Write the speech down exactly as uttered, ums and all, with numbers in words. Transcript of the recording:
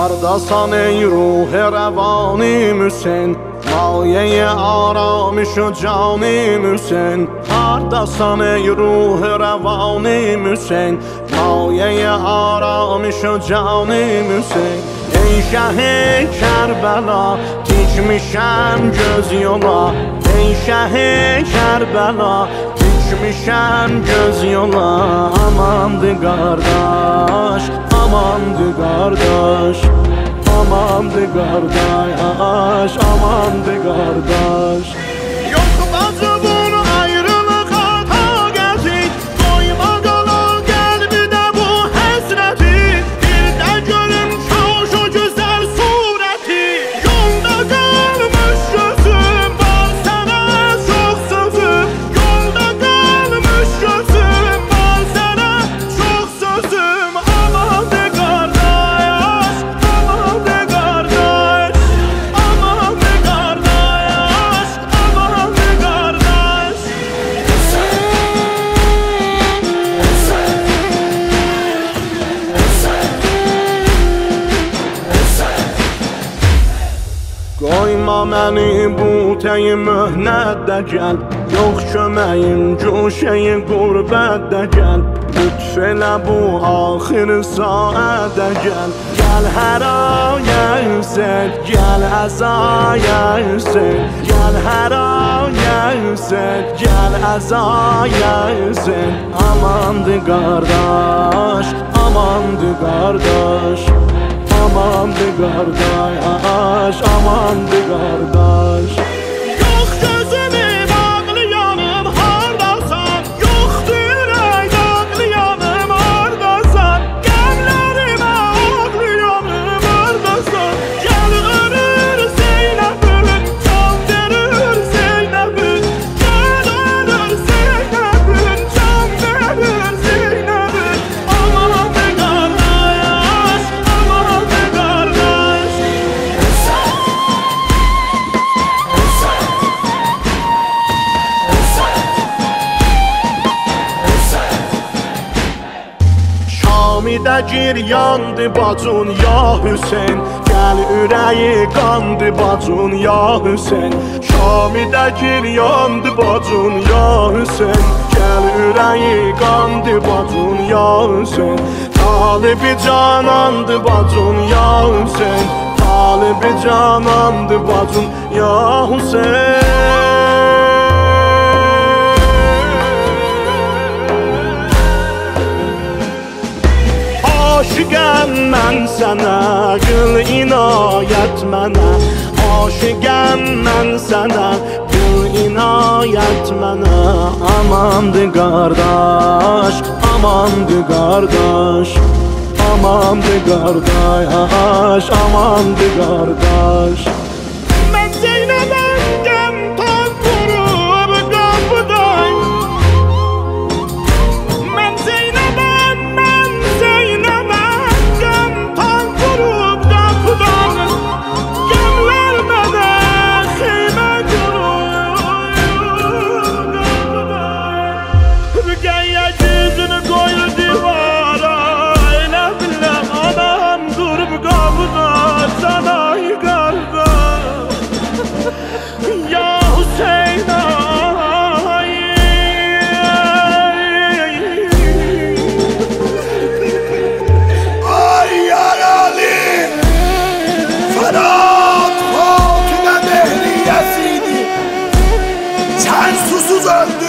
Hardasan ey ruh revanim Hüseyin, maye aramış o canim Hüseyin. Hardasan ey ruh revanim Hüseyin, maye aramış o canim Hüseyin. Ey şeh-i Kerbela, dikmişəm göz yola. Ey şeh-i Kerbela, dikmişəm göz yola. Amandı qardaş, amandı qardaş, amandı qardaş, amandı qardaş. Yox bacı bunu ayrılıq hata gətik, doyma qala qəlbinə bu həsrəti. Bir də görüm kaş o gözəl surəti. Yolda qalmış gözüm, var sənə çox sözüm. Yolda qalmış gözüm, var sənə çox sözüm. Amandı qardaş, amandı qardaş, amandı qardaş, amandı qardaş. Qoyma məni bu təyi möhnətdə gəl. Yox köməyin güşəyi qurbətdə gəl. Lütf elə bu axir saətdə gəl. Gəl hər aya Hüseyin, gəl əzaya Hüseyin. Gəl hər aya Hüseyin, gəl əzaya Hüseyin. Amandı qardaş, amandı qardaş, amandı qardaş, amandı qardaş. Yox gözümü bağlayanım hardasan, yoxdur ürək ağlayanım hardasan. Qəmlərimə ağlayanım hardasan. Gəl ölür Zeynəbim, can verir Zeynəbim. Gəl ölür Zeynəbim, can verir Zeynəbim. Amandı qardaş, amandı qardaş. Şamidə gir yandı bacun ya Hüseyin. Gəl ürəyi qandı bacun ya Hüseyin. Şamidə gir yandı bacun ya Hüseyin. Gəl ürəyi qandı bacun ya Hüseyin. Talibi canandı bacun ya Hüseyin. Talibi canandı bacun ya Hüseyin. Aşıqəm mən sənə, qıl inayət mənə. Aşıqəm mən sənə, qıl inayət mənə. Amandı qardaş, amandı qardaş, amandı qardaş, amandı qardaş. Mən Zeynəbəm gəm tan vurub qapıdan. Mən Zeynəbəm, mən Zeynəbəm gəm tan vurub qapıdan. Gəmlər mənə xeymə qurub qapıdan. Rüqəyyə yüzünü qoydu divara. Elə biləm anam durub qapıda canay qardaş. Ya Hüseyin ay. Ay yaralı Fırat Fatime Mehriyesiydi. Sen susuz öldün.